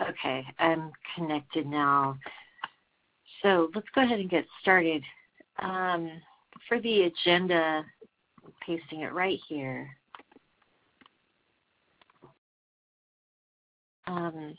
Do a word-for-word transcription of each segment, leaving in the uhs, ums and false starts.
Okay, I'm connected now. So let's go ahead and get started. Um, for the agenda, I'm pasting it right here. Um,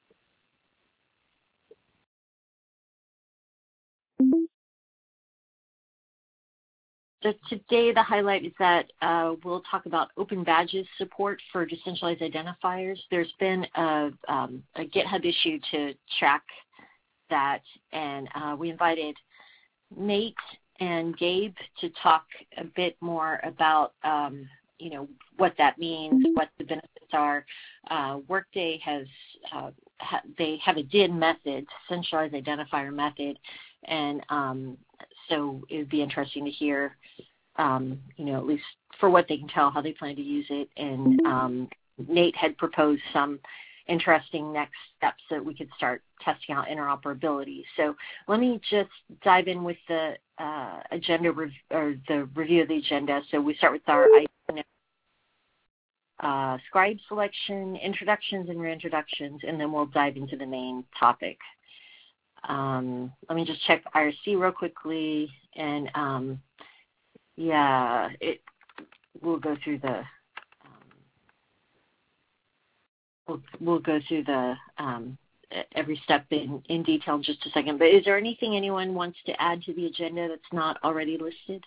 so today the highlight is that uh, we'll talk about Open Badges support for decentralized identifiers. There's been a, um, a GitHub issue to track that, and uh, we invited Nate and Gabe to talk a bit more about, um, you know, what that means, what the benefits are. Uh, Workday has, uh, ha- they have a D I N method, centralized identifier method, and um, so it would be interesting to hear, um, you know, at least for what they can tell, how they plan to use it. And um, Nate had proposed some interesting next steps that we could start testing out interoperability. So let me just dive in with the uh, agenda rev- or the review of the agenda. So we start with our uh, scribe selection, introductions and reintroductions, and then we'll dive into the main topic. Um, let me just check I R C real quickly, and um, yeah, it we'll go through the We'll, we'll go through the um, every step in, in detail in just a second. But is there anything anyone wants to add to the agenda that's not already listed?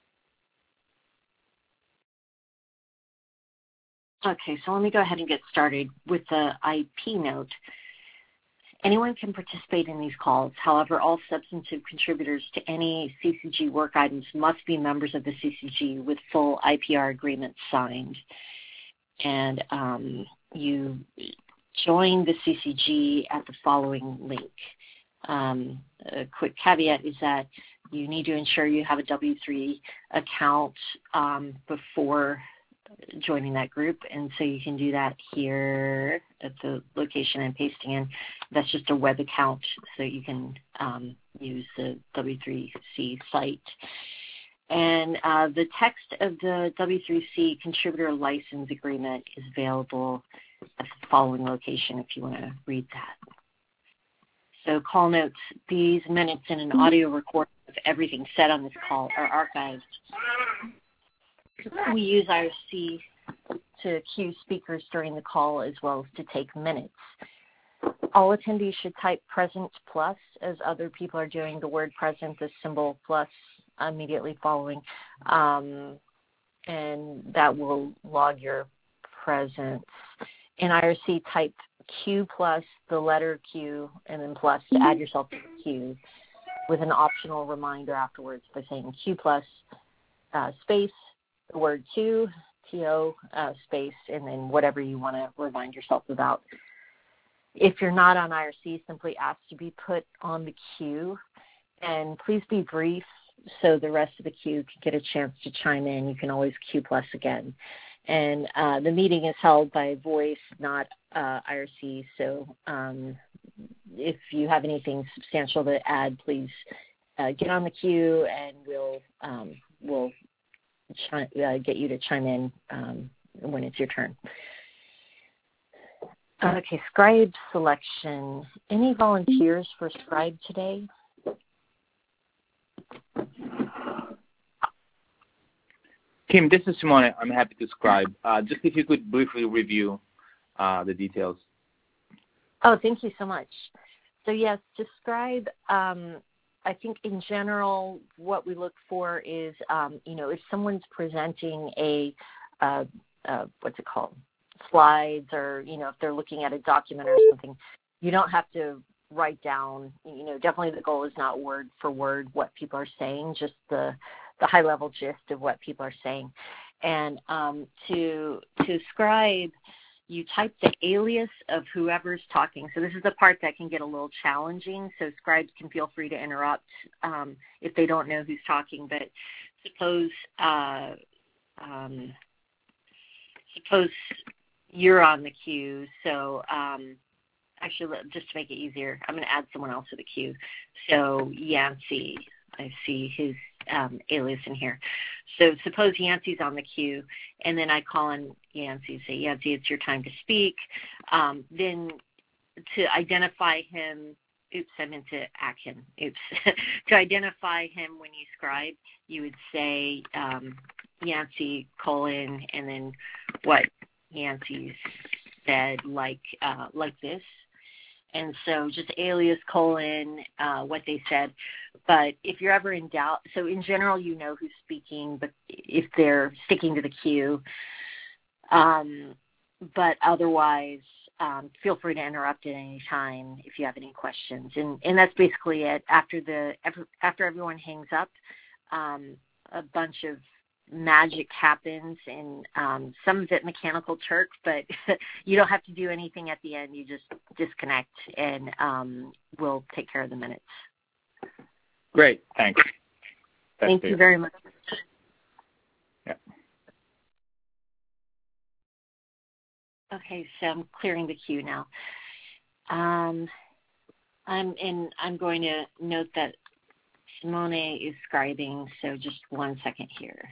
Okay, so let me go ahead and get started with the I P note. Anyone can participate in these calls. However, all substantive contributors to any C C G work items must be members of the C C G with full I P R agreements signed. And um, you join the C C G at the following link. Um, a quick caveat is that you need to ensure you have a W three account um, before joining that group, and so you can do that here at the location I'm pasting in. That's just a web account, so you can um, use the W three C site. And uh, the text of the W three C contributor license agreement is available at the following location if you want to read that. So call notes, these minutes and an audio recording of everything said on this call are archived. We use I R C to cue speakers during the call as well as to take minutes. All attendees should type present plus as other people are doing. The word present, the symbol plus immediately following, um, and that will log your presence. In I R C, type Q plus the letter Q and then plus to add yourself to the queue with an optional reminder afterwards by saying Q plus uh, space, the word Q, T O uh, space, and then whatever you want to remind yourself about. If you're not on I R C, simply ask to be put on the queue, and please be brief so the rest of the queue can get a chance to chime in. You can always Q plus again. And uh, the meeting is held by voice, not uh, I R C, so um, if you have anything substantial to add, please uh, get on the queue and we'll, um, we'll chi- uh, get you to chime in um, when it's your turn. Okay, scribe selection. Any volunteers for scribe today? Kim, this is Simone. I'm happy to scribe. Uh, just if you could briefly review uh, the details. Oh, thank you so much. So yes, to scribe, um, I think in general what we look for is, um, you know, if someone's presenting a, uh, uh, what's it called, slides, or, you know, if they're looking at a document or something, you don't have to write down, you know, definitely the goal is not word for word what people are saying, just the the high-level gist of what people are saying. And um, to to scribe, you type the alias of whoever's talking. So this is the part that can get a little challenging, so scribes can feel free to interrupt um, if they don't know who's talking. But suppose uh, um, suppose you're on the queue, so um, actually, just to make it easier, I'm going to add someone else to the queue. So Yancey, I see his um, alias in here. So suppose Yancey's on the queue, and then I call on Yancey and say, Yancey, it's your time to speak. Um, then to identify him. Oops, I meant to act him. Oops. To identify him when you scribe, you would say um, Yancey colon and then what Yancey said, like uh, like this. And so just alias colon uh, what they said. But if you're ever in doubt, so in general you know who's speaking, but if they're sticking to the cue, um, but otherwise. Um, feel free to interrupt at any time if you have any questions. And, and that's basically it. After the after everyone hangs up, um, a bunch of magic happens, and um, some of it mechanical Turk, but you don't have to do anything at the end. You just disconnect, and um, we'll take care of the minutes. Great. Thanks. That's Thank clear. you very much. Yeah. Okay, so I'm clearing the queue now. Um, I'm in. I'm going to note that Simone is scribing, so just one second here.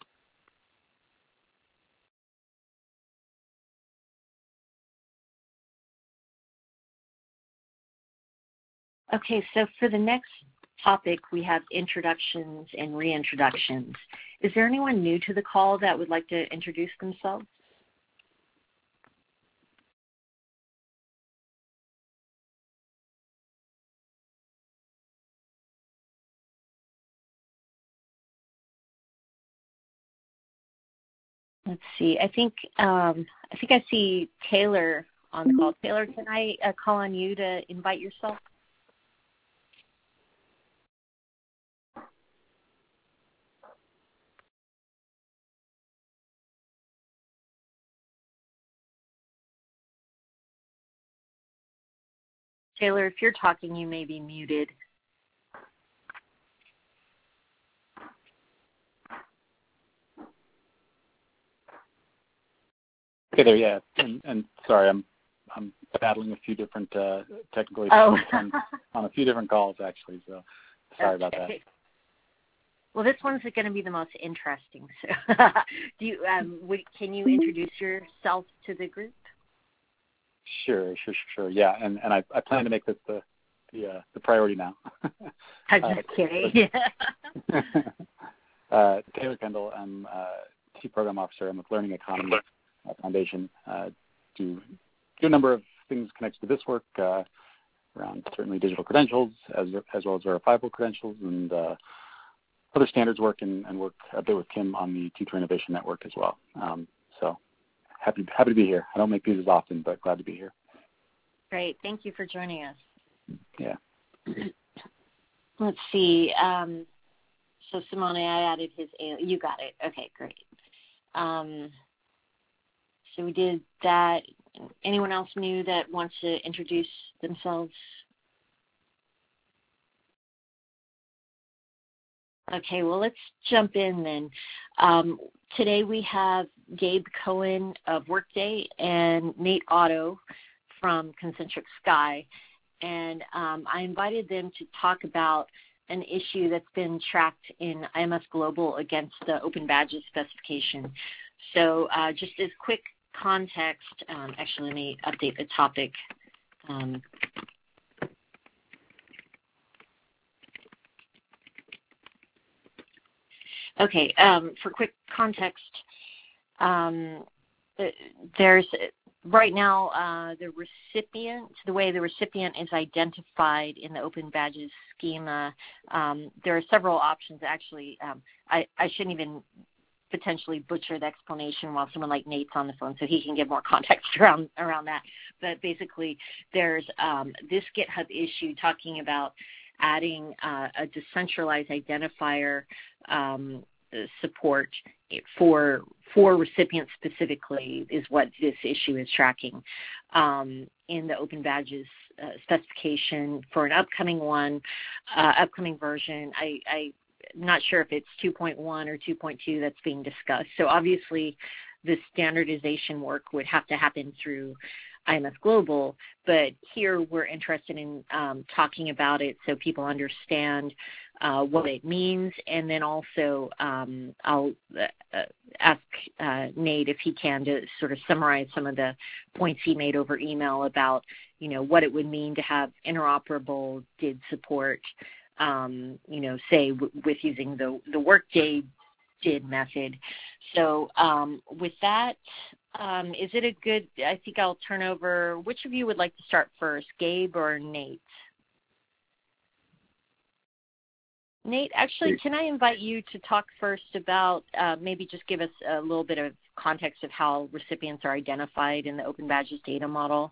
Okay, so for the next topic, we have introductions and reintroductions. Is there anyone new to the call that would like to introduce themselves? Let's see. I think um, I think I see Taylor on the call. Taylor, can I uh, call on you to invite yourself? Taylor, if you're talking, you may be muted. Hey there, yeah, and, and sorry, I'm I'm battling a few different uh, technical issues oh. on, on a few different calls actually, so sorry okay. about that. Well, this one's going to be the most interesting. So, do you um, would, can you introduce yourself to the group? Sure, sure, sure, sure. Yeah, and, and I, I plan to make this the the, uh, the priority now. I'm just uh, kidding. uh, Taylor Kendall, I'm uh, Chief Program Officer. I'm with Learning Economy Foundation. Uh, do do a number of things connected to this work uh, around certainly digital credentials as as well as verifiable credentials and uh, other standards work, and, and work a bit with Kim on the Teacher Innovation Network as well. Um, so happy happy to be here. I don't make these as often, but glad to be here. Great, thank you for joining us. Yeah. Let's see. Um, so Simone, I added his. You got it. Okay, great. Um, So we did that. Anyone else new that wants to introduce themselves? Okay, well, let's jump in then. Um, today we have Gabe Cohen of Workday and Nate Otto from Concentric Sky. And um, I invited them to talk about an issue that's been tracked in I M S Global against the Open Badges specification. So uh, just as quick context, um, actually let me update the topic. Um, okay, um, for quick context, um, there's right now uh, the recipient, the way the recipient is identified in the Open Badges schema, um, there are several options actually. Um, I, I shouldn't even potentially butcher the explanation while someone like Nate's on the phone, so he can give more context around around that. But basically, there's um, this GitHub issue talking about adding uh, a decentralized identifier um, support for for recipients specifically is what this issue is tracking um, in the Open Badges uh, specification for an upcoming one, uh, upcoming version. I, I not sure if it's two point one or two point two that's being discussed. So obviously the standardization work would have to happen through I M S Global, but here we're interested in um, talking about it so people understand uh, what it means, and then also um, I'll uh, ask uh, Nate if he can to sort of summarize some of the points he made over email about, you know, what it would mean to have interoperable D I D support, um, you know, say w- with using the, the Workday D I D method. So um, with that, um, is it a good, I think I'll turn over, which of you would like to start first, Gabe or Nate? Nate, actually, can I invite you to talk first about, uh, maybe just give us a little bit of context of how recipients are identified in the Open Badges data model?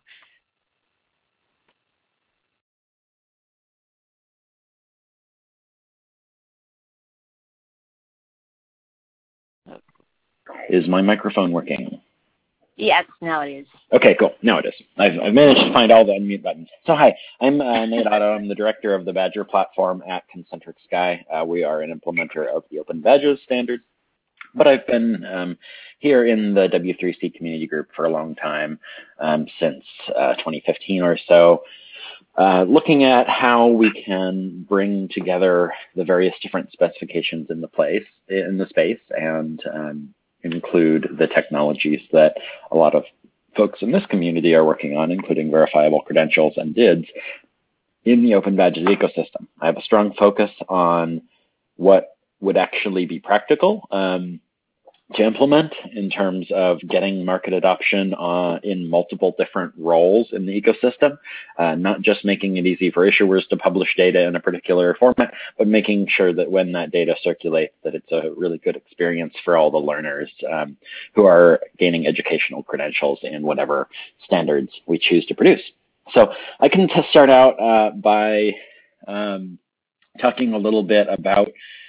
Is my microphone working? Yes, now it is. Okay, cool. Now it is. I've, I've managed to find all the unmute buttons. So hi, I'm uh, Nate Otto. I'm the director of the Badger platform at Concentric Sky. Uh, we are an implementer of the Open Badges standard, but I've been um, here in the W three C community group for a long time, um, since uh, twenty fifteen or so, uh, looking at how we can bring together the various different specifications in the place, in the space, and um, include the technologies that a lot of folks in this community are working on, including verifiable credentials and D I Ds, in the Open Badges ecosystem. I have a strong focus on what would actually be practical um, to implement in terms of getting market adoption uh, in multiple different roles in the ecosystem, uh, not just making it easy for issuers to publish data in a particular format, but making sure that when that data circulates, that it's a really good experience for all the learners um, who are gaining educational credentials in whatever standards we choose to produce. So I can just start out uh, by um, talking a little bit about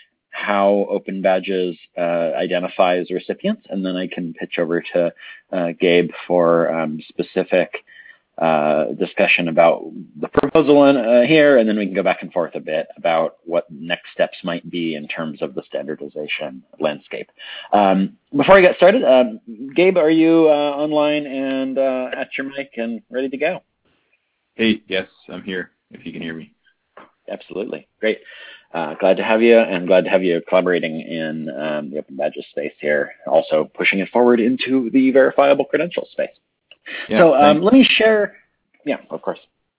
how Open Badges uh, identifies recipients, and then I can pitch over to uh, Gabe for um, specific uh, discussion about the proposal in, uh, here, and then we can go back and forth a bit about what next steps might be in terms of the standardization landscape. Um, before I get started, um, Gabe, are you uh, online and uh, at your mic and ready to go? Hey, yes, I'm here, if you can hear me. Absolutely. Great. Uh, glad to have you, and glad to have you collaborating in um, the Open Badges space here, also pushing it forward into the verifiable credentials space. Yeah, so um, let me share, yeah, of course.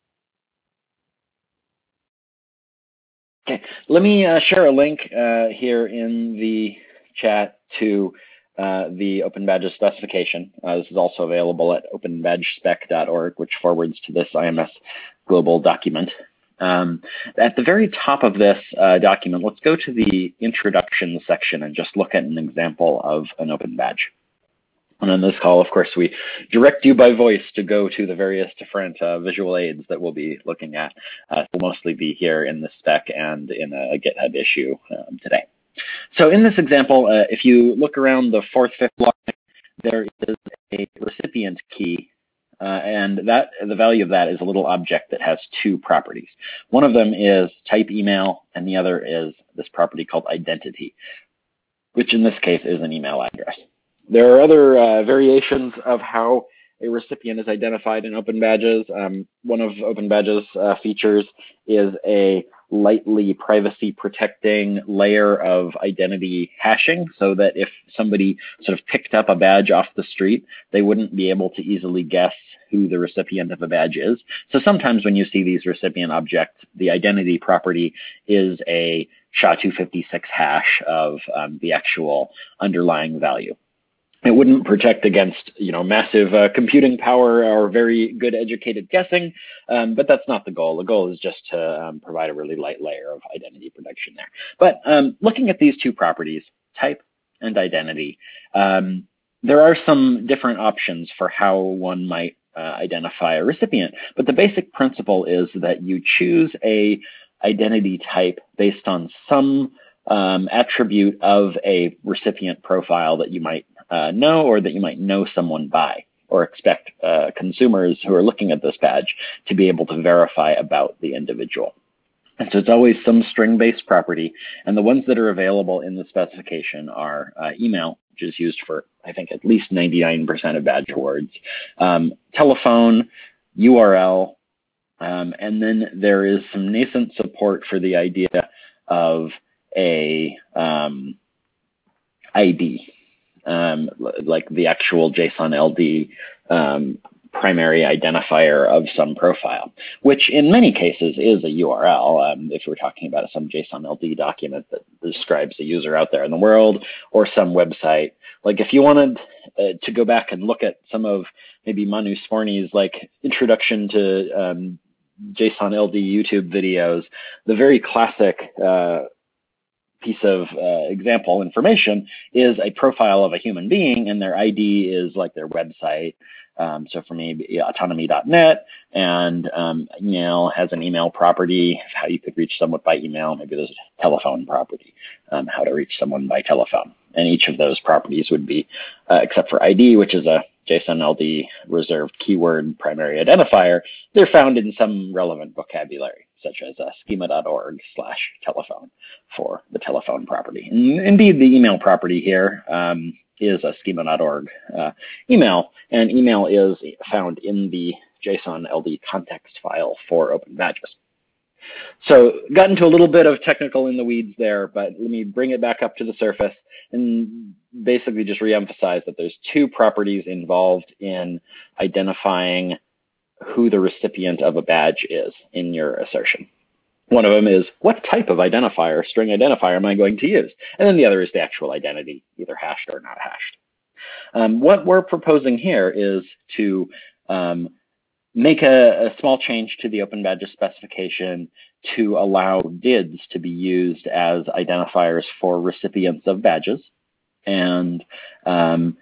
Okay, let me uh, share a link uh, here in the chat to uh, the Open Badges specification. Uh, this is also available at open badge spec dot org, which forwards to this I M S global document. Um, at the very top of this uh, document, let's go to the introduction section and just look at an example of an Open Badge. And on this call, of course, we direct you by voice to go to the various different uh, visual aids that we'll be looking at. Uh, we'll mostly be here in the spec and in a GitHub issue um, today. So in this example, uh, if you look around the fourth, fifth line, there is a recipient key. Uh, and that the value of that is a little object that has two properties. One of them is type email, and the other is this property called identity, which in this case is an email address. There are other uh, variations of how a recipient is identified in Open Badges. Um, one of Open Badges uh, features is a lightly privacy protecting layer of identity hashing, so that if somebody sort of picked up a badge off the street, they wouldn't be able to easily guess who the recipient of a badge is. So sometimes when you see these recipient objects, the identity property is a S H A two fifty-six hash of um, the actual underlying value. It wouldn't protect against, you know, massive uh, computing power or very good educated guessing, um, but that's not the goal. The goal is just to um, provide a really light layer of identity protection there. But um, looking at these two properties, type and identity, um, there are some different options for how one might uh, identify a recipient. But the basic principle is that you choose a identity type based on some um, attribute of a recipient profile that you might Uh, know, or that you might know someone by, or expect uh, consumers who are looking at this badge to be able to verify about the individual. And so it's always some string-based property, and the ones that are available in the specification are uh, email, which is used for, I think, at least ninety-nine percent of badge awards, um, telephone, U R L, um, and then there is some nascent support for the idea of a um, I D, um, like the actual JSON L D um, primary identifier of some profile, which in many cases is a U R L. Um, if we're talking about some JSON L D document that describes a user out there in the world or some website. Like if you wanted uh, to go back and look at some of maybe Manu Sporny's like introduction to um, JSON L D YouTube videos, the very classic uh, piece of uh, example information is a profile of a human being, and their I D is like their website. Um, so for me, autonomy dot net, and um, email has an email property, how you could reach someone by email. Maybe there's a telephone property, um, how to reach someone by telephone. And each of those properties would be, uh, except for I D, which is a JSON L D reserved keyword primary identifier, they're found in some relevant vocabulary, such as uh, schema dot org slash telephone for the telephone property. And indeed, the email property here um, is a schema dot org uh, email, and email is found in the JSON L D context file for Open Badges. So got into a little bit of technical in the weeds there, but let me bring it back up to the surface and basically just reemphasize that there's two properties involved in identifying who the recipient of a badge is in your assertion. One of them is, what type of identifier, string identifier, am I going to use? And then the other is the actual identity, either hashed or not hashed. Um, what we're proposing here is to um, make a, a small change to the Open Badges specification to allow D I Ds to be used as identifiers for recipients of badges. And um,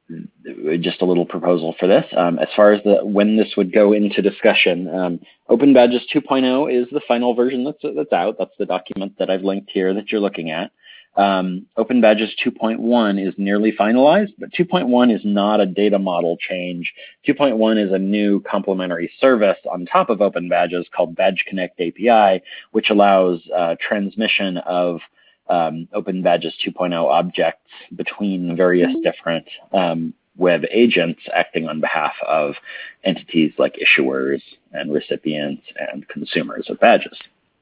just a little proposal for this. Um, as far as the when this would go into discussion, um, Open Badges two point oh is the final version that's that's out. That's the document that I've linked here that you're looking at. Um, Open Badges two point one is nearly finalized, but two point one is not a data model change. two point one is a new complementary service on top of Open Badges called Badge Connect A P I, which allows uh, transmission of um, Open Badges two point oh objects between various different um, web agents acting on behalf of entities like issuers and recipients and consumers of badges.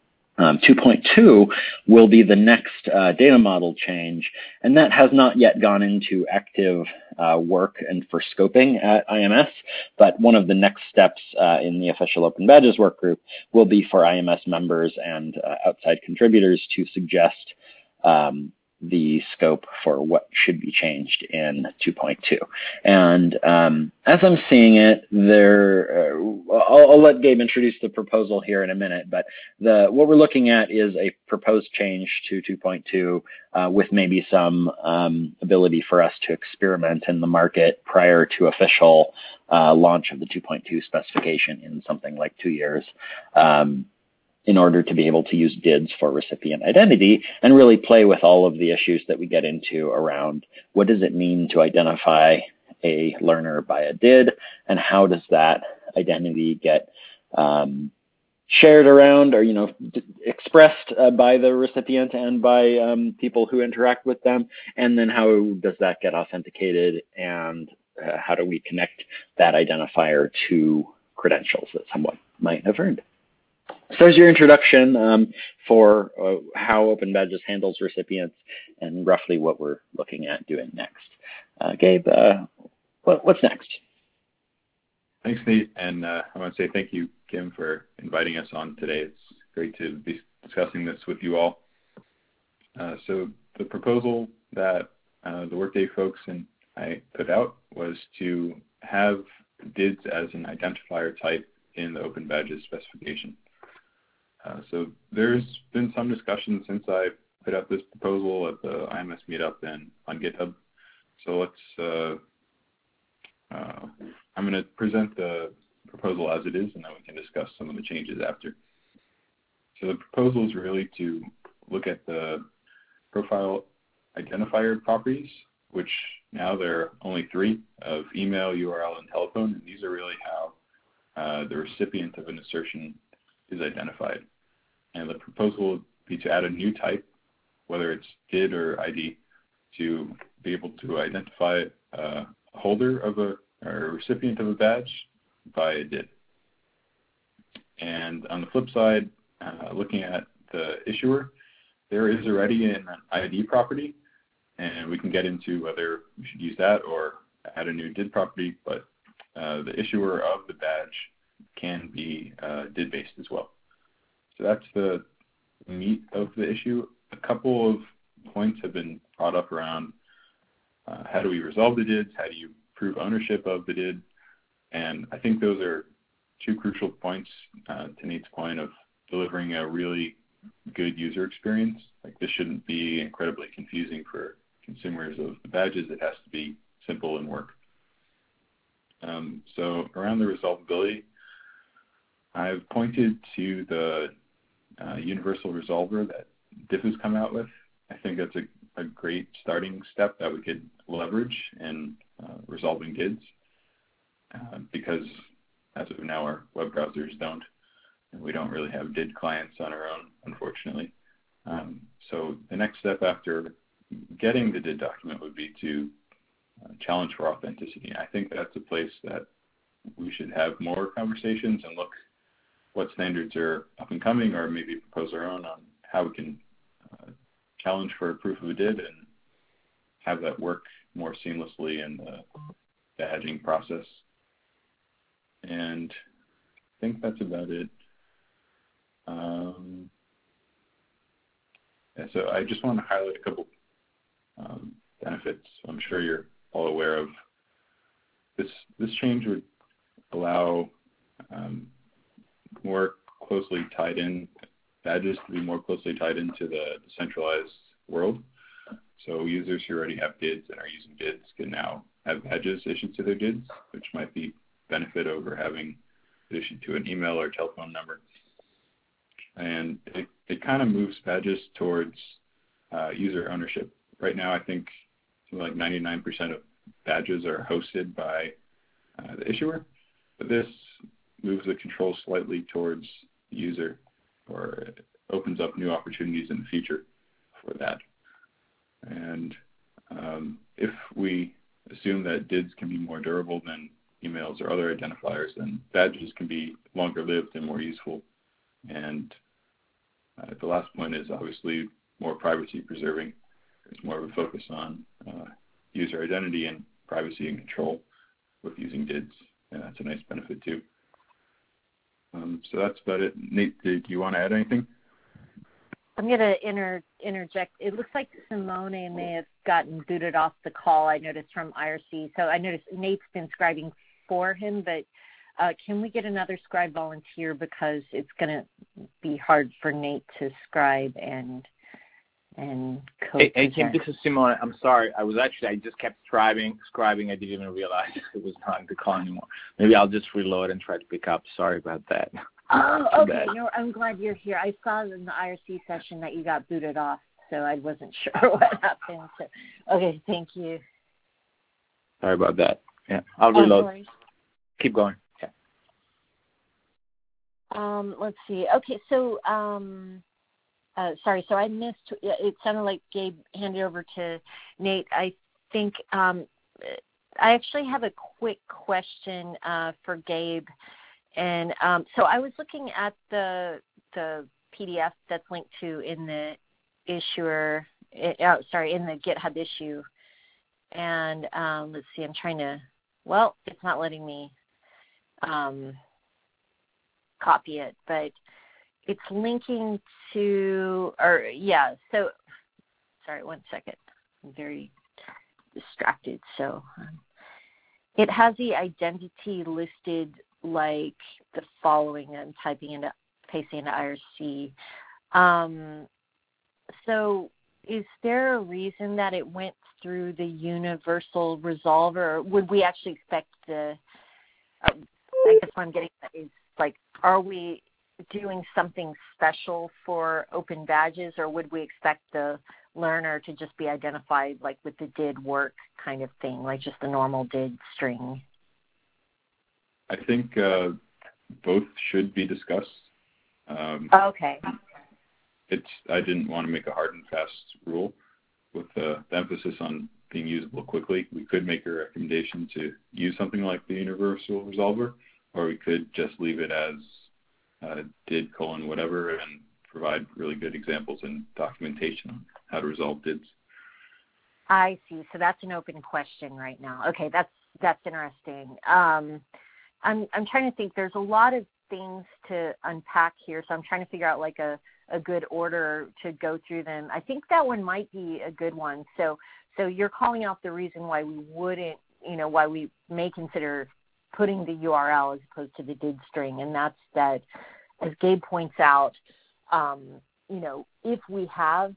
Um, two point two will be the next uh, data model change, and that has not yet gone into active uh, work and for scoping at I M S, but one of the next steps uh, in the official Open Badges work group will be for I M S members and uh, outside contributors to suggest um, the scope for what should be changed in two point two. And um, as I'm seeing it, there, uh, I'll, I'll let Gabe introduce the proposal here in a minute, but the what we're looking at is a proposed change to two point two uh, with maybe some um, ability for us to experiment in the market prior to official uh, launch of the two point two specification in something like two years. Um, in order to be able to use D I Ds for recipient identity and really play with all of the issues that we get into around what does it mean to identify a learner by a D I D, and how does that identity get um, shared around or, you know, d- expressed uh, by the recipient and by um, people who interact with them, and then how does that get authenticated, and uh, how do we connect that identifier to credentials that someone might have earned. So there's your introduction um, for uh, how Open Badges handles recipients and roughly what we're looking at doing next. Uh, Gabe, uh, what, what's next? Thanks, Nate. And uh, I want to say thank you, Kim, for inviting us on today. It's great to be discussing this with you all. Uh, so the proposal that uh, the Workday folks and I put out was to have D I Ds as an identifier type in the Open Badges specification. Uh, so there's been some discussion since I put out this proposal at the I M S meetup and on GitHub. So let's, uh, uh, I'm going to present the proposal as it is, and then we can discuss some of the changes after. So the proposal is really to look at the profile identifier properties, which now there are only three of email, U R L, and telephone, and these are really how uh, the recipient of an assertion is identified. And the proposal would be to add a new type, whether it's D I D or I D, to be able to identify a holder of a, or a recipient of a badge by a D I D. And on the flip side, uh, looking at the issuer, there is already an I D property, and we can get into whether we should use that or add a new D I D property, but uh, the issuer of the badge can be uh, D I D-based as well. So that's the meat of the issue. A couple of points have been brought up around uh, how do we resolve the D I Ds, how do you prove ownership of the D I D, and I think those are two crucial points uh, to Nate's point of delivering a really good user experience. Like, this shouldn't be incredibly confusing for consumers of the badges. It has to be simple and work. Um, so around the resolvability, I've pointed to the uh, universal resolver that D I F has come out with. I think that's a, a great starting step that we could leverage in uh, resolving D I Ds uh, because as of now our web browsers don't, and we don't really have D I D clients on our own, unfortunately. Um, so the next step after getting the D I D document would be to uh, challenge for authenticity. I think that's a place that we should have more conversations and look what standards are up and coming, or maybe propose our own on how we can uh, challenge for proof of a D I D and have that work more seamlessly in the badging process. And I think that's about it. Um, yeah, so I just want to highlight a couple um, benefits. I'm sure you're all aware of. This this change would allow um, more closely tied in badges to be more closely tied into the decentralized world. So users who already have D I Ds and are using D I Ds can now have badges issued to their D I Ds, which might be benefit over having it issued to an email or telephone number. And it, it kind of moves badges towards uh, user ownership. Right now, I think something like ninety-nine percent of badges are hosted by uh, the issuer, but this moves the control slightly towards the user, or it opens up new opportunities in the future for that. And um, if we assume that D I Ds can be more durable than emails or other identifiers, then badges can be longer lived and more useful. And uh, the last point is obviously more privacy preserving. There's more of a focus on uh, user identity and privacy and control with using D I Ds, and that's a nice benefit too. Um, so that's about it. Nate, do you want to add anything? I'm going to inter- interject. It looks like Simone may have gotten booted off the call, I noticed, from I R C. So I noticed Nate's been scribing for him, but uh, can we get another scribe volunteer, because it's going to be hard for Nate to scribe and and co-present. Hey, hey, Kim, this is Simone. I'm sorry. I was actually, I just kept scribing, scribing. I didn't even realize it was not the call anymore. Maybe I'll just reload and try to pick up. Sorry about that. Oh, okay. No, I'm glad you're here. I saw in the I R C session that you got booted off, so I wasn't sure what happened. So, okay, thank you. Sorry about that. Yeah, I'll reload. Oh, no Keep going. Yeah. Um, let's see. Okay, so um, uh, sorry. So I missed. It sounded like Gabe handed over to Nate. I think um, I actually have a quick question uh, for Gabe. And um, so I was looking at the the P D F that's linked to in the issuer, uh, sorry, in the GitHub issue. And um, let's see, I'm trying to, well, it's not letting me um, copy it, but it's linking to, or yeah, so, sorry, one second. I'm very distracted. So um, it has the identity listed like the following. I'm typing into, pasting into I R C. Um, so is there a reason that it went through the universal resolver? Or would we actually expect the, uh, I guess what I'm getting at is, like, are we doing something special for open badges, or would we expect the learner to just be identified like with the did work kind of thing, like just the normal did string? I think uh, both should be discussed. Um, okay. It's. I didn't want to make a hard and fast rule with uh, the emphasis on being usable quickly. We could make a recommendation to use something like the universal resolver, or we could just leave it as uh, did colon whatever and provide really good examples and documentation on how to resolve D I Ds. I see. So that's an open question right now. Okay, that's that's interesting. Um, I'm I'm trying to think. There's a lot of things to unpack here, so I'm trying to figure out like a, a good order to go through them. I think that one might be a good one. So so you're calling out the reason why we wouldn't, you know, why we may consider putting the U R L as opposed to the D I D string, and that's that, as Gabe points out, um, you know, if we have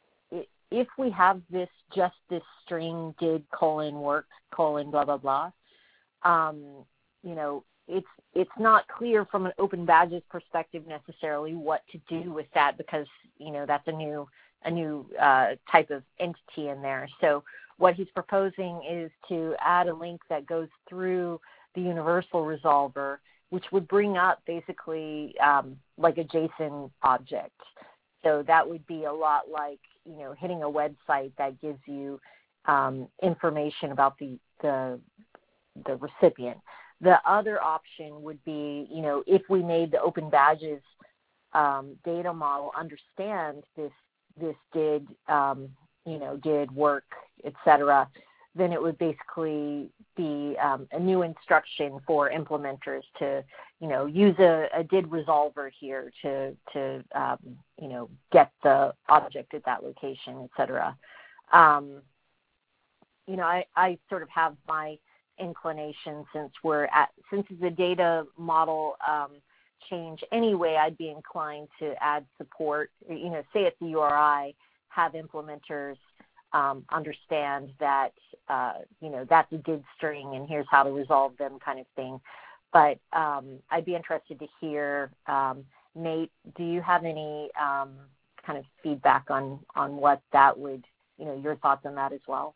if we have this just this string did colon work colon blah blah blah, um, you know, it's it's not clear from an Open Badges perspective necessarily what to do with that, because you know that's a new a new uh, type of entity in there. So what he's proposing is to add a link that goes through the universal resolver, which would bring up basically um, like a JSON object. So that would be a lot like, you know, hitting a website that gives you um, information about the, the the recipient. The other option would be, you know, if we made the Open Badges um, data model understand this this did um, you know did work, et cetera, then it would basically be um, a new instruction for implementers to, you know, use a, a D I D resolver here to, to um, you know, get the object at that location, et cetera. Um, you know, I, I sort of have my inclination, since we're at, since it's a data model um, change anyway, I'd be inclined to add support, you know, say at the U R I, have implementers Um, understand that, uh, you know, that's a D I D string and here's how to resolve them, kind of thing. But um, I'd be interested to hear, um, Nate, do you have any um, kind of feedback on, on what that would, you know, your thoughts on that as well?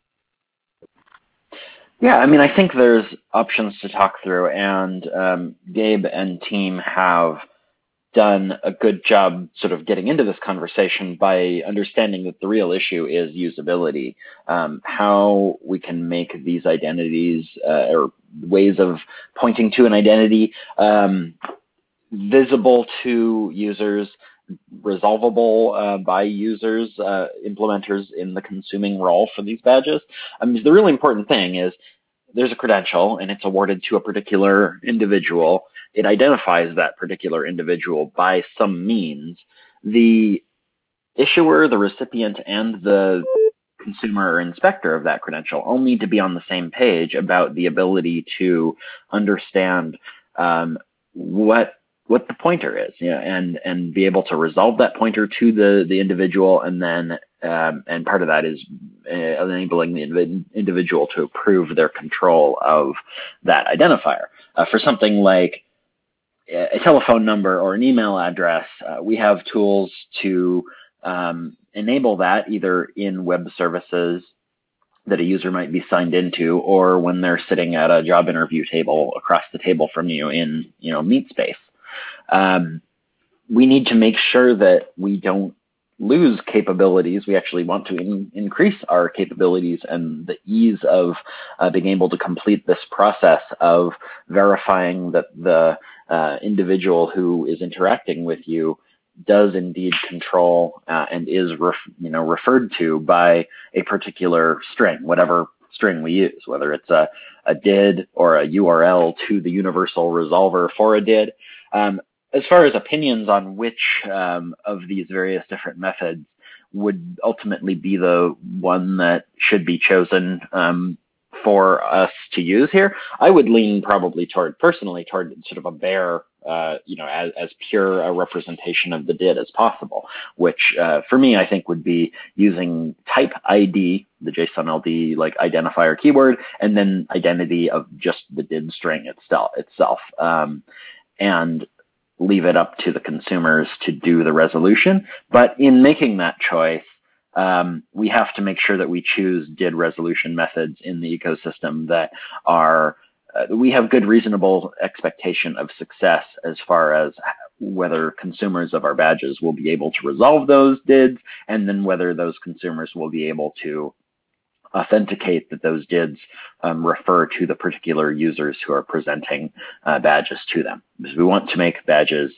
Yeah, I mean, I think there's options to talk through, and um, Gabe and team have done a good job sort of getting into this conversation by understanding that the real issue is usability, um, how we can make these identities uh, or ways of pointing to an identity um, visible to users, resolvable uh, by users, uh, implementers in the consuming role for these badges. I mean, the really important thing is there's a credential and it's awarded to a particular individual. It identifies that particular individual by some means. The issuer, the recipient, and the consumer or inspector of that credential all need to be on the same page about the ability to understand um, what what the pointer is, you know, and and be able to resolve that pointer to the the individual, and then um, and part of that is uh, enabling the inv- individual to approve their control of that identifier. Uh, for something like a telephone number or an email address, uh, we have tools to um, enable that either in web services that a user might be signed into, or when they're sitting at a job interview table across the table from you in, you know, MeetSpace. Um, we need to make sure that we don't lose capabilities. We actually want to in, increase our capabilities and the ease of uh, being able to complete this process of verifying that the uh, individual who is interacting with you does indeed control uh, and is ref, you know, referred to by a particular string, whatever string we use, whether it's a, a D I D or a U R L to the universal resolver for a D I D. Um, as far as opinions on which um, of these various different methods would ultimately be the one that should be chosen um, for us to use here, I would lean probably toward, personally, toward sort of a bare, uh, you know, as, as pure a representation of the D I D as possible, which uh, for me, I think would be using type I D, the JSON L D like identifier keyword, and then identity of just the D I D string itself, itself um, and leave it up to the consumers to do the resolution. But in making that choice, Um, we have to make sure that we choose D I D resolution methods in the ecosystem that are, uh, we have good reasonable expectation of success as far as whether consumers of our badges will be able to resolve those D I Ds, and then whether those consumers will be able to authenticate that those D I Ds um, refer to the particular users who are presenting uh, badges to them. Because we want to make badges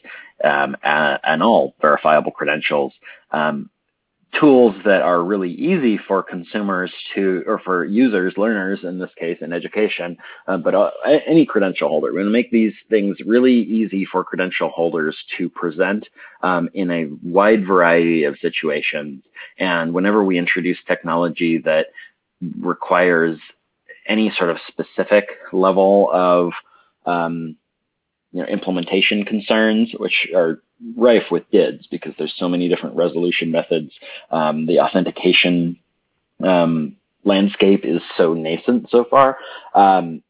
um, and, and all verifiable credentials. Um, tools that are really easy for consumers to, or for users, learners in this case, in education, uh, but uh, any credential holder. We're going to make these things really easy for credential holders to present um, in a wide variety of situations. And whenever we introduce technology that requires any sort of specific level of um, you know, implementation concerns, which are rife with D I Ds because there's so many different resolution methods. Um, the authentication um, landscape is so nascent so far. Um,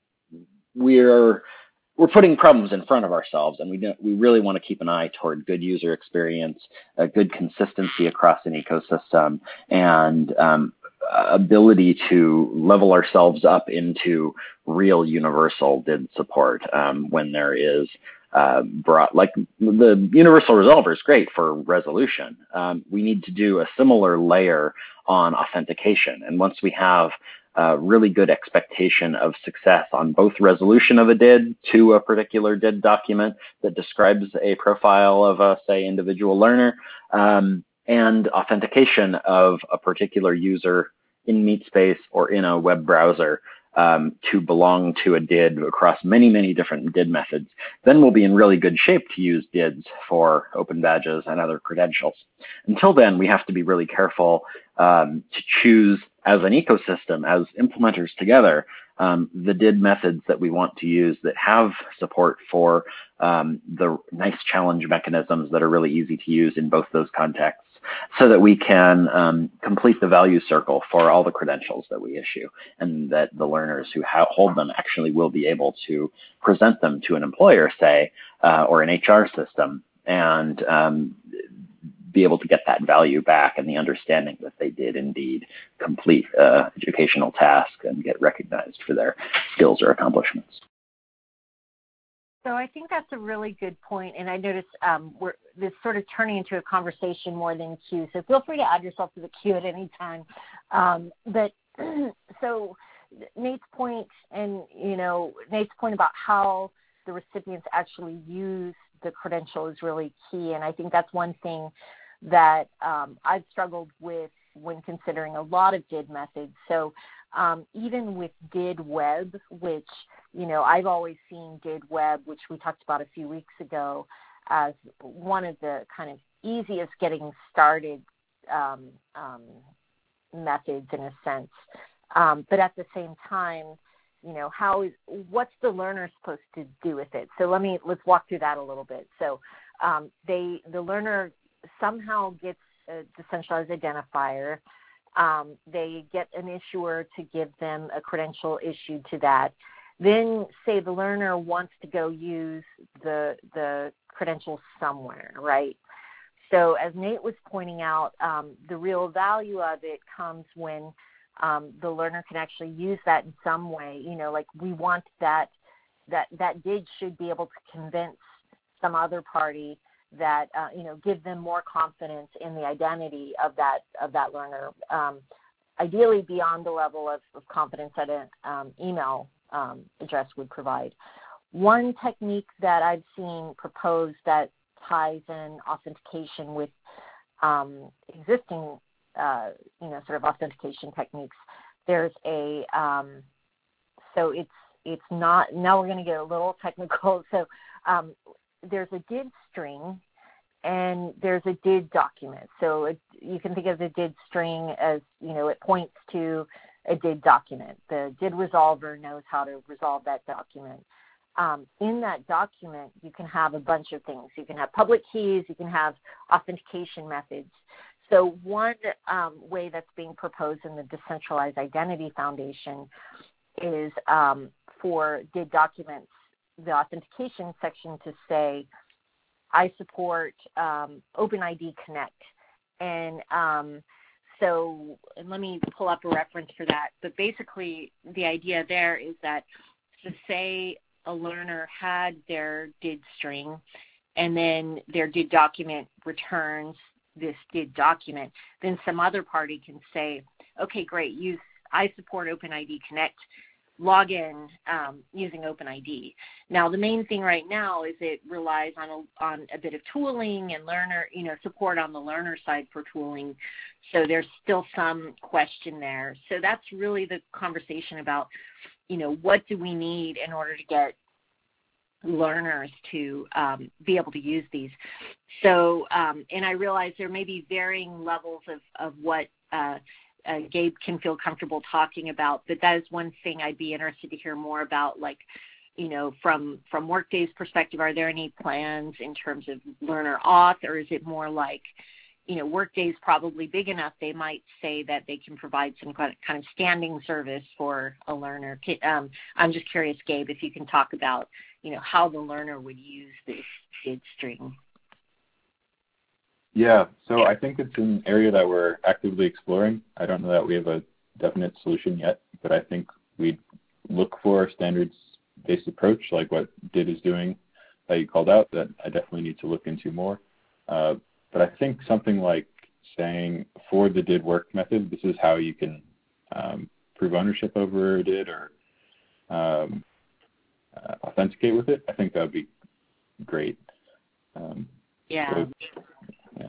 we're we're putting problems in front of ourselves, and we don't, we really want to keep an eye toward good user experience, a good consistency across an ecosystem, and um, ability to level ourselves up into real universal D I D support um, when there is uh, brought, like the universal resolver is great for resolution. Um, we need to do a similar layer on authentication, and once we have a really good expectation of success on both resolution of a D I D to a particular D I D document that describes a profile of a, say, individual learner, um, and authentication of a particular user in MeetSpace or in a web browser um, to belong to a D I D across many, many different D I D methods, then we'll be in really good shape to use D I Ds for open badges and other credentials. Until then, we have to be really careful um, to choose as an ecosystem, as implementers together, um, the D I D methods that we want to use that have support for um, the nice challenge mechanisms that are really easy to use in both those contexts, so that we can um, complete the value circle for all the credentials that we issue, and that the learners who ha hold them actually will be able to present them to an employer, say, uh, or an H R system, and um, be able to get that value back and the understanding that they did indeed complete uh, educational task and get recognized for their skills or accomplishments. So I think that's a really good point, and I noticed um, we're this sort of turning into a conversation more than Q. So feel free to add yourself to the queue at any time. Um, but so Nate's point, and you know Nate's point about how the recipients actually use the credential is really key, and I think that's one thing that um, I've struggled with when considering a lot of D I D methods. So um, even with D I D Web, which you know, I've always seen D I D Web, which we talked about a few weeks ago, as one of the kind of easiest getting started um, um, methods in a sense. Um, but at the same time, you know, how is, what's the learner supposed to do with it? So let me, let's walk through that a little bit. So um, they, the learner somehow gets a decentralized identifier. Um, they get an issuer to give them a credential issued to that. Then say the learner wants to go use the, the credentials somewhere, right? So as Nate was pointing out, um, the real value of it comes when um, the learner can actually use that in some way. You know, like we want that, that, that D I D should be able to convince some other party that, uh, you know, give them more confidence in the identity of that, of that learner, um, ideally beyond the level of, of confidence that an um, email Um, address would provide. One technique that I've seen proposed that ties in authentication with um, existing, uh, you know, sort of authentication techniques. There's a, um, so it's it's not. Now we're going to get a little technical. So um, there's a D I D string, and there's a D I D document. So it, you can think of the D I D string as, you know, it points to a D I D document. The D I D resolver knows how to resolve that document. Um, in that document, you can have a bunch of things. You can have public keys. You can have authentication methods. So one um, way that's being proposed in the Decentralized Identity Foundation is um, for D I D documents, the authentication section to say, I support um, OpenID Connect. And um, So and let me pull up a reference for that. But basically, the idea there is that to say a learner had their D I D string, and then their D I D document returns this D I D document, then some other party can say, okay, great, use, I support OpenID Connect. log in um, using OpenID. Now, the main thing right now is it relies on a, on a bit of tooling and learner, you know, support on the learner side for tooling. So there's still some question there. So that's really the conversation about, you know, what do we need in order to get learners to um, be able to use these. So, um, and I realize there may be varying levels of, of what uh, uh, Gabe can feel comfortable talking about, but that is one thing I'd be interested to hear more about, like, you know, from, from Workday's perspective, are there any plans in terms of learner auth, or is it more like, you know, Workday's probably big enough, they might say that they can provide some kind of standing service for a learner. Um, I'm just curious, Gabe, if you can talk about, you know, how the learner would use this D I D string. Yeah, so I think it's an area that we're actively exploring. I don't know that we have a definite solution yet, but I think we'd look for a standards-based approach like what D I D is doing that you called out that I definitely need to look into more. Uh, but I think something like saying for the D I D work method, this is how you can um, prove ownership over D I D or um, uh, authenticate with it, I think that would be great. Um, yeah. So, yeah.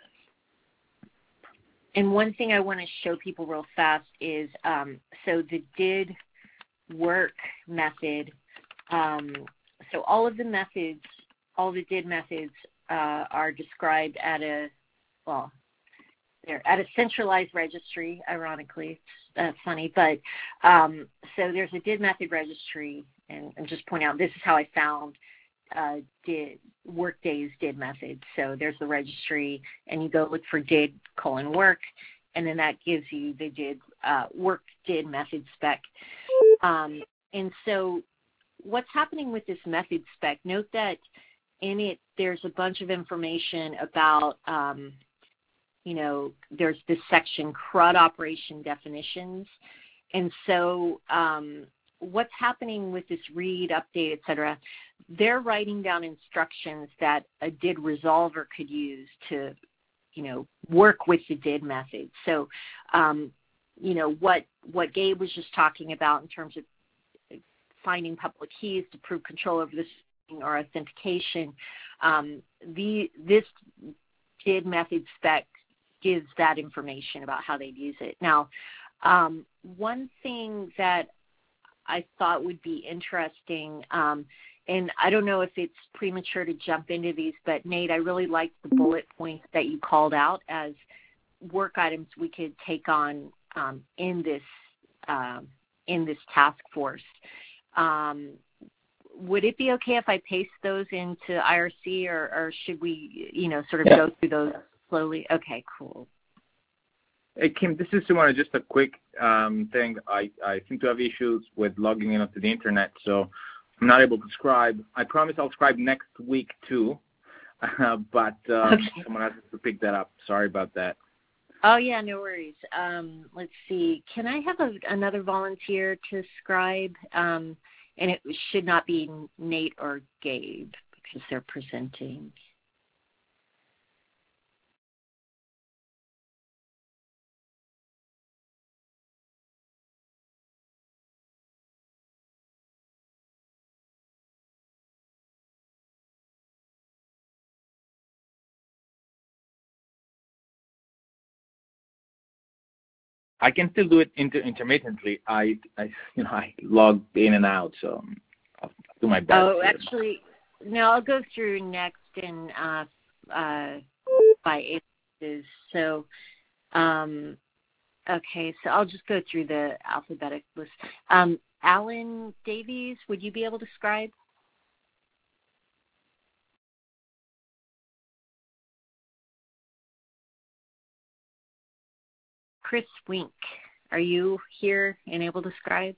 And one thing I want to show people real fast is, um, so the D I D work method, um, so all of the methods, all the D I D methods uh, are described at a, well, they're at a centralized registry, ironically. It's uh, funny, but um, so there's a D I D method registry, and, and just point out, this is how I found uh, D I D, Workday's D I D method. So there's the registry, and you go look for D I D colon work, and then that gives you the D I D uh, work D I D method spec. Um, and so what's happening with this method spec, note that in it there's a bunch of information about, um, you know, there's this section, C R U D operation definitions. And so um, what's happening with this read, update, et cetera, they're writing down instructions that a D I D resolver could use to, you know, work with the D I D method. So, um, you know, what, what Gabe was just talking about in terms of finding public keys to prove control over this or authentication, um, the, this D I D method spec gives that information about how they'd use it. Now, um, one thing that I thought would be interesting, um, and I don't know if it's premature to jump into these, but Nate, I really liked the bullet points that you called out as work items we could take on um, in this uh, in this task force. Um, would it be okay if I paste those into I R C, or, or should we, you know, sort of yeah. go through those slowly? Okay, cool. Hey, Kim, this is Simona. Just a quick um, thing. I, I seem to have issues with logging in onto the internet, so I'm not able to scribe. I promise I'll scribe next week too, uh, but um, okay. someone has to pick that up. Sorry about that. Oh, yeah, no worries. Um, let's see. Can I have a, another volunteer to scribe? Um, and it should not be Nate or Gabe because they're presenting. I can still do it inter- intermittently. I, I, you know, I log in and out, so I'll do my best. Oh, actually, no, I'll go through next in uh, uh, by ages. So, um, okay, so I'll just go through the alphabetic list. Um, Alan Davies, would you be able to scribe? Chris Wink, are you here and able to scribe?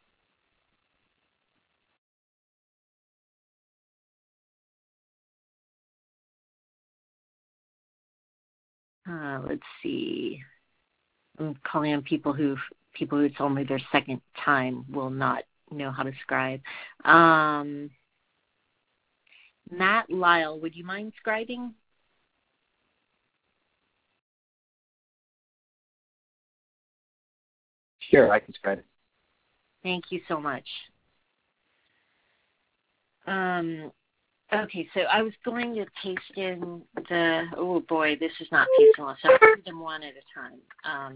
Uh, let's see. I'm calling on people who people who it's only their second time will not know how to scribe. Um, Matt Lyle, would you mind scribing? Sure, I can scribe it. Thank you so much. Um, okay, so I was going to paste in the, oh boy, this is not pasting, so I'll do them one at a time. Um,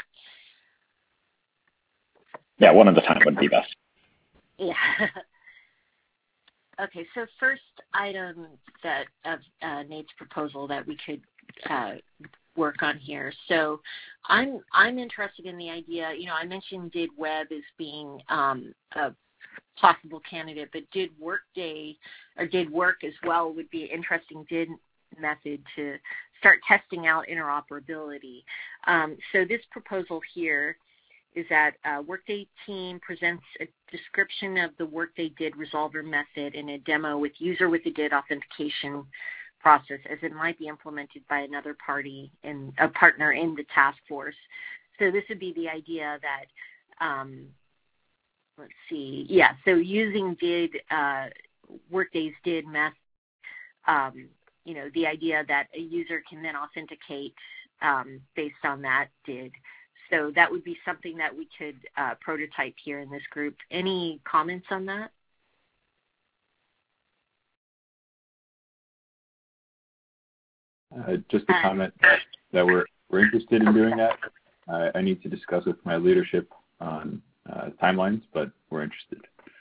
yeah, one at a time would be best. Yeah. Okay, so first item that of uh, Nate's proposal that we could uh, work on here. So I'm I'm interested in the idea. You know, I mentioned did web as being um, a possible candidate, but did Workday or did work as well would be an interesting did method to start testing out interoperability. Um, so this proposal here is that uh, Workday team presents a description of the Workday did resolver method in a demo with user with the did authentication process as it might be implemented by another party in a partner in the task force. So this would be the idea that, um, let's see, yeah, so using did, uh, Workday's did method, um, you know, the idea that a user can then authenticate um, based on that did. So that would be something that we could uh, prototype here in this group. Any comments on that? Uh, just a comment that we're, we're interested in doing that. Uh, I need to discuss with my leadership on uh, timelines, but we're interested.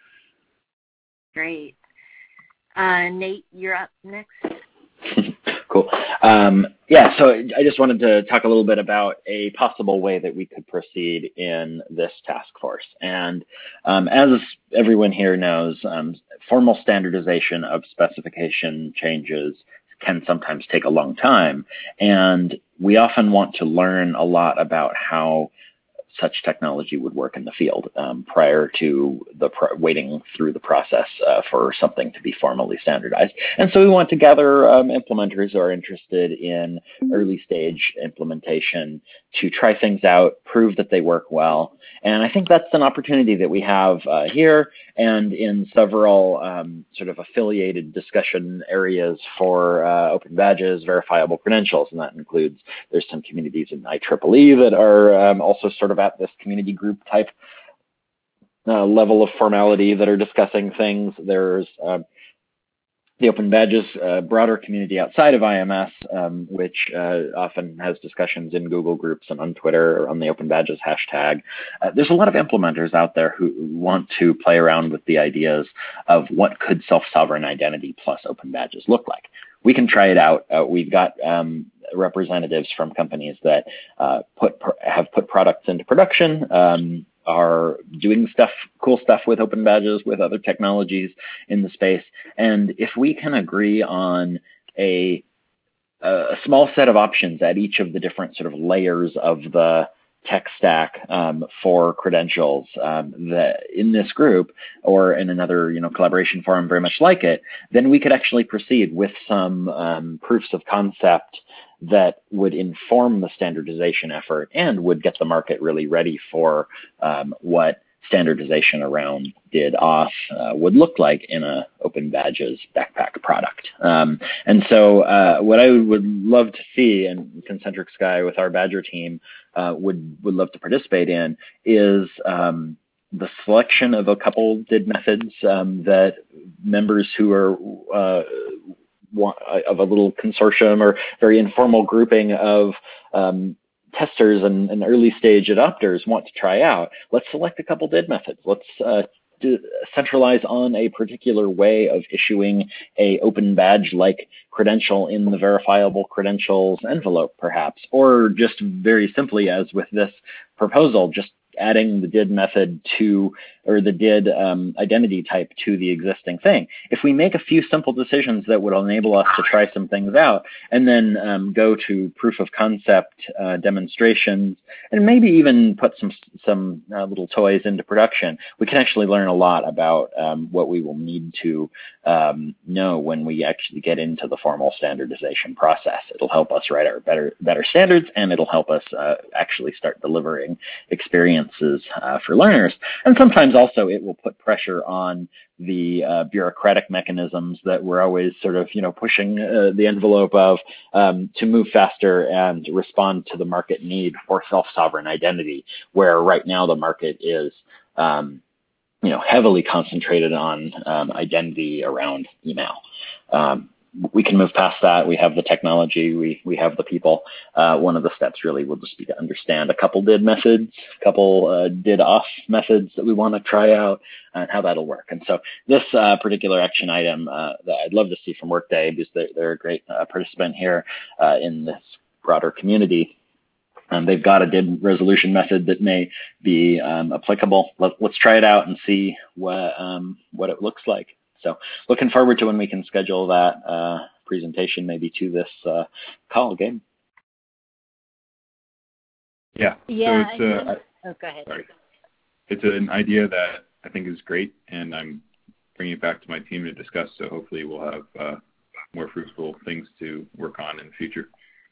Great. Uh, Nate, you're up next. Cool. Um, yeah, so I just wanted to talk a little bit about a possible way that we could proceed in this task force. And um, as everyone here knows, um, formal standardization of specification changes can sometimes take a long time. And we often want to learn a lot about how such technology would work in the field um, prior to the pro- waiting through the process uh, for something to be formally standardized. And so we want to gather um, implementers who are interested in early stage implementation to try things out, prove that they work well. And I think that's an opportunity that we have uh, here and in several um, sort of affiliated discussion areas for uh, open badges, verifiable credentials, and that includes there's some communities in I triple E that are um, also sort of at this community group type uh, level of formality that are discussing things. There's uh, the Open Badges uh, broader community outside of I M S, um, which uh, often has discussions in Google groups and on Twitter or on the Open Badges hashtag. Uh, there's a lot of implementers out there who want to play around with the ideas of what could self-sovereign identity plus Open Badges look like. We can try it out. Uh, we've got um, representatives from companies that uh, put have put products into production, um, are doing stuff, cool stuff with Open Badges, with other technologies in the space. And if we can agree on a, a small set of options at each of the different sort of layers of the tech stack um, for credentials um, that in this group or in another you know collaboration forum very much like it, then we could actually proceed with some um, proofs of concept that would inform the standardization effort and would get the market really ready for um, what standardization around did auth uh, would look like in a Open Badges backpack product. Um, and so uh, what I would love to see, and Concentric Sky with our Badger team uh, would, would love to participate in, is um, the selection of a couple did methods um, that members who are uh, of a little consortium or very informal grouping of um, testers and, and early stage adopters want to try out. Let's select a couple did methods. Let's uh, do, centralize on a particular way of issuing a open badge like credential in the verifiable credentials envelope, perhaps, or just very simply, as with this proposal, just adding the did method to, or the did um, identity type to the existing thing. If we make a few simple decisions that would enable us to try some things out and then um, go to proof of concept uh, demonstrations and maybe even put some some uh, little toys into production, we can actually learn a lot about um, what we will need to um, know when we actually get into the formal standardization process. It'll help us write our better better standards, and it'll help us uh, actually start delivering experiences uh, for learners. And sometimes also it will put pressure on the uh, bureaucratic mechanisms that we're always sort of, you know, pushing uh, the envelope of um, to move faster and respond to the market need for self-sovereign identity, where right now the market is um, you know, heavily concentrated on um, identity around email. Um, we can move past that. We have the technology. We we have the people. Uh, one of the steps really will just be to understand a couple did methods, a couple uh, did off methods that we want to try out, and how that'll work. And so this uh, particular action item uh, that I'd love to see from Workday, because they're, they're a great uh, participant here uh, in this broader community. Um, they've got a did resolution method that may be um, applicable. Let, let's try it out and see what um, what it looks like. So looking forward to when we can schedule that uh, presentation maybe to this uh, call, Gabe. Yeah. Yeah. So it's a, think, oh, go ahead. Sorry. It's an idea that I think is great, and I'm bringing it back to my team to discuss. So hopefully we'll have uh, more fruitful things to work on in the future.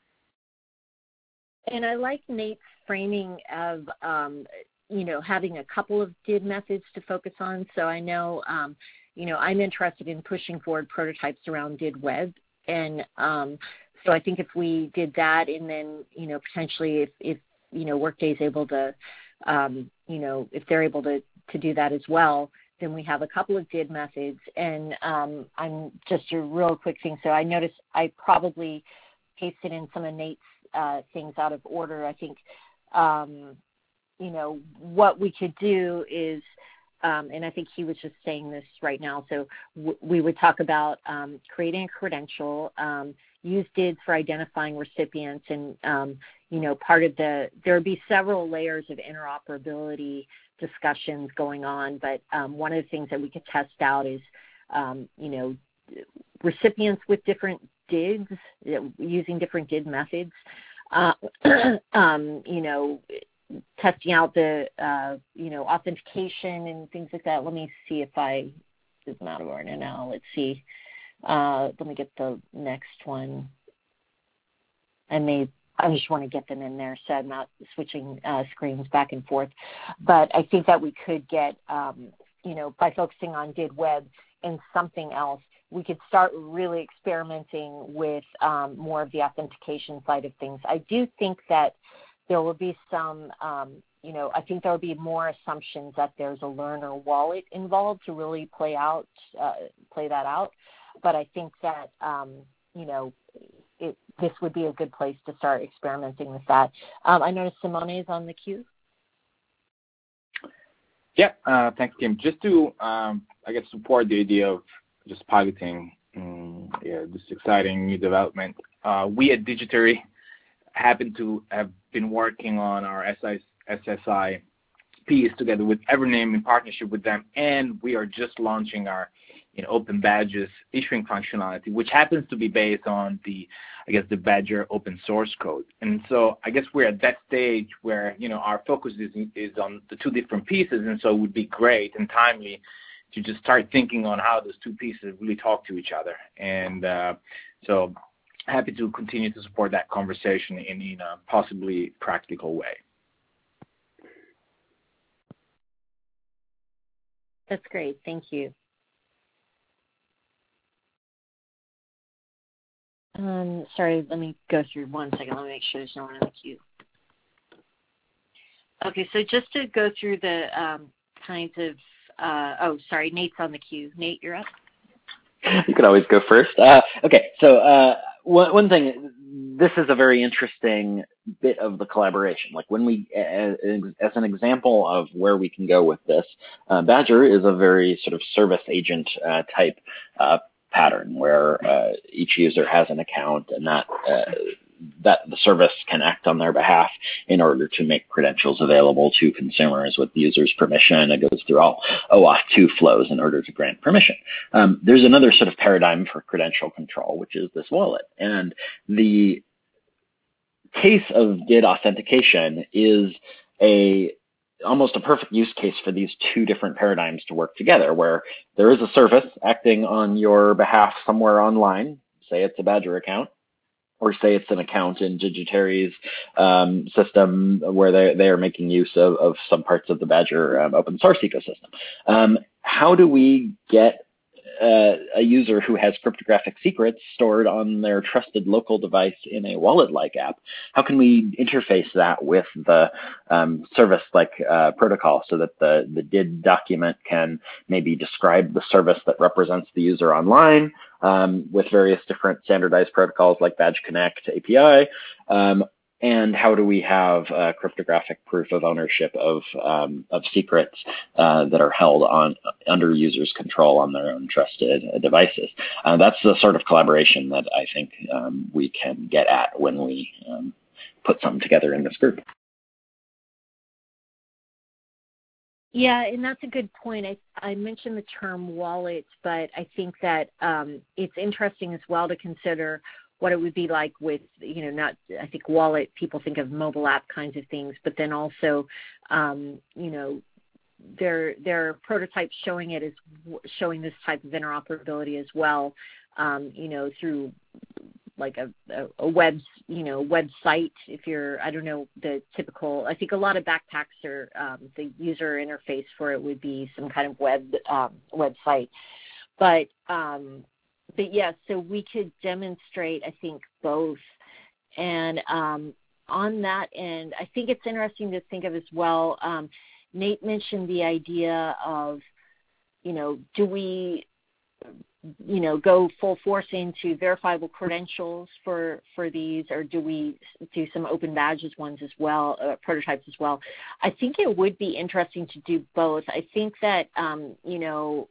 And I like Nate's framing of, um, you know, having a couple of did methods to focus on. So I know, um, you know, I'm interested in pushing forward prototypes around did web. And um, so I think if we did that, and then, you know, potentially if, if you know, Workday is able to, um, you know, if they're able to, to do that as well, then we have a couple of did methods. And um, I'm just a real quick thing. So I noticed I probably pasted in some of Nate's Uh, things out of order. I think, um, you know, what we could do is, um, and I think he was just saying this right now, so w- we would talk about um, creating a credential, um, use dids for identifying recipients, and, um, you know, part of the, there would be several layers of interoperability discussions going on, but um, one of the things that we could test out is, um, you know, recipients with different dids, using different did methods, uh, um, you know, testing out the, uh, you know, authentication and things like that. Let me see if I, this is not over now. Let's see. Uh, let me get the next one. I may, I just want to get them in there so I'm not switching uh, screens back and forth. But I think that we could get, um, you know, by focusing on did web and something else, we could start really experimenting with um, more of the authentication side of things. I do think that there will be some, um, you know, I think there will be more assumptions that there's a learner wallet involved to really play out, uh, play that out. But I think that, um, you know, it, this would be a good place to start experimenting with that. Um, I noticed Simone is on the queue. Yeah, uh, thanks, Kim. Just to, um, I guess, support the idea of just piloting um, yeah, this exciting new development. Uh, we at Digitary happen to have been working on our S S I piece together with Evername in partnership with them, and we are just launching our you know, Open Badges issuing functionality, which happens to be based on the, I guess, the Badger open source code. And so I guess we're at that stage where, you know, our focus is, is on the two different pieces, and so it would be great and timely to just start thinking on how those two pieces really talk to each other. And uh, so happy to continue to support that conversation in, in a possibly practical way. That's great. Thank you. Um, sorry, let me go through one second. Let me make sure there's no one in the queue. Okay, so just to go through the um, kinds of Uh, oh, sorry, Nate's on the queue. Nate, you're up. You could always go first. Uh, okay, so uh, one, one thing, this is a very interesting bit of the collaboration. Like when we, as, as an example of where we can go with this, uh, Badger is a very sort of service agent uh, type uh, pattern where uh, each user has an account, and that uh, that the service can act on their behalf in order to make credentials available to consumers with the user's permission. It goes through all OAuth two flows in order to grant permission. Um, there's another sort of paradigm for credential control, which is this wallet. And the case of did authentication is a almost a perfect use case for these two different paradigms to work together, where there is a service acting on your behalf somewhere online, say it's a Badger account, or say it's an account in Digitary's um, system where they, they are making use of, of some parts of the Badger um, open source ecosystem. Um, how do we get uh, a user who has cryptographic secrets stored on their trusted local device in a wallet-like app, how can we interface that with the um, service-like uh, protocol so that the, the D I D document can maybe describe the service that represents the user online um, with various different standardized protocols like Badge Connect A P I, um, and how do we have uh, cryptographic proof of ownership of um, of secrets uh, that are held on under users' control on their own trusted uh, devices? Uh, that's the sort of collaboration that I think um, we can get at when we um, put something together in this group. Yeah, and that's a good point. I, I mentioned the term wallet, but I think that um, it's interesting as well to consider what it would be like with, you know, not, I think wallet, people think of mobile app kinds of things, but then also, um, you know, there, there are prototypes showing it as showing this type of interoperability as well, um, you know, through like a, a, a web, you know, website. If you're, I don't know, the typical, I think a lot of backpacks are, um, the user interface for it would be some kind of web um, website. But, um, but yes, yeah, so we could demonstrate, I think, both. And um, on that end, I think it's interesting to think of as well, um, Nate mentioned the idea of, you know, do we, you know, go full force into verifiable credentials for, for these, or do we do some open badges ones as well, uh, prototypes as well? I think it would be interesting to do both. I think that, um, you know,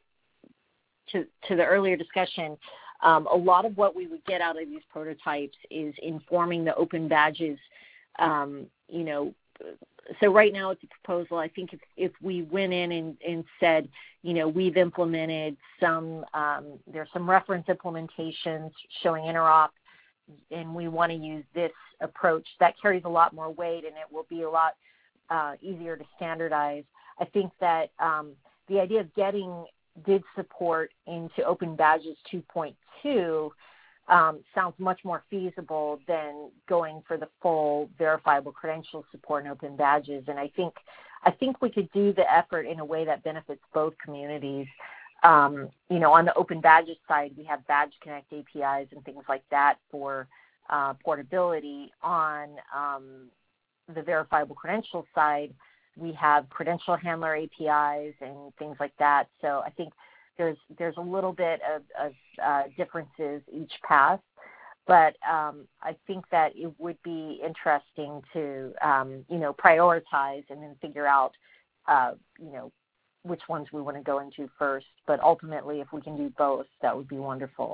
to, to the earlier discussion, um, a lot of what we would get out of these prototypes is informing the open badges, um, you know, so right now it's a proposal. I think if, if we went in and, and said, you know, we've implemented some, um, there's some reference implementations showing interop, and we want to use this approach, that carries a lot more weight and it will be a lot uh, easier to standardize. I think that um, the idea of getting D I D support into Open Badges two point two Um, sounds much more feasible than going for the full verifiable credential support in Open Badges. And I think I think we could do the effort in a way that benefits both communities. Um, you know, on the Open Badges side, we have Badge Connect A P Is and things like that for uh, portability. On um, the verifiable credential side, we have credential handler A P Is and things like that. So I think There's there's a little bit of, of uh, differences each path, but um, I think that it would be interesting to um, you know prioritize and then figure out uh, you know which ones we want to go into first. But ultimately, if we can do both, that would be wonderful.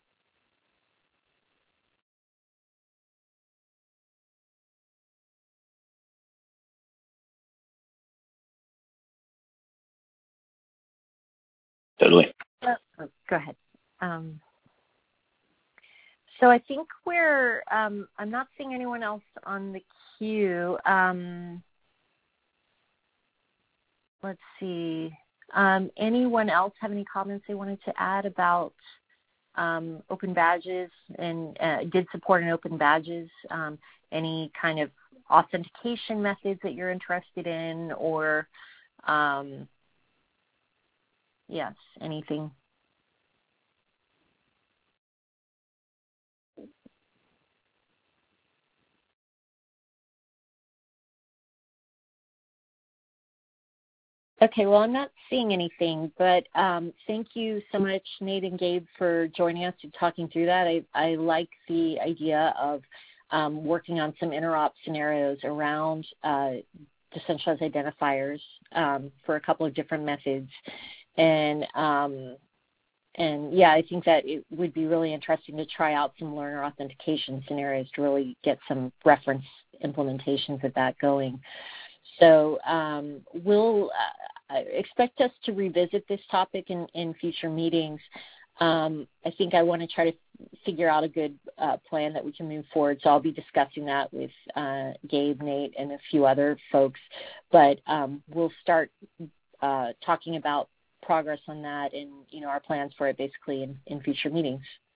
Totally. Uh, oh, go ahead. Um, so I think we're, um, I'm not seeing anyone else on the queue. Um, let's see. Um, anyone else have any comments they wanted to add about um, Open Badges and uh, D I D support in Open Badges? Um, any kind of authentication methods that you're interested in, or um, yes, anything? Okay, well, I'm not seeing anything, but um, thank you so much, Nate and Gabe, for joining us and talking through that. I, I like the idea of um, working on some interop scenarios around uh, decentralized identifiers um, for a couple of different methods. And, um, and yeah, I think that it would be really interesting to try out some learner authentication scenarios to really get some reference implementations of that going. So um, we'll uh, expect us to revisit this topic in, in future meetings. Um, I think I want to try to figure out a good uh, plan that we can move forward. So I'll be discussing that with uh, Gabe, Nate, and a few other folks. But um, we'll start uh, talking about progress on that and, you know, our plans for it basically in, in future meetings.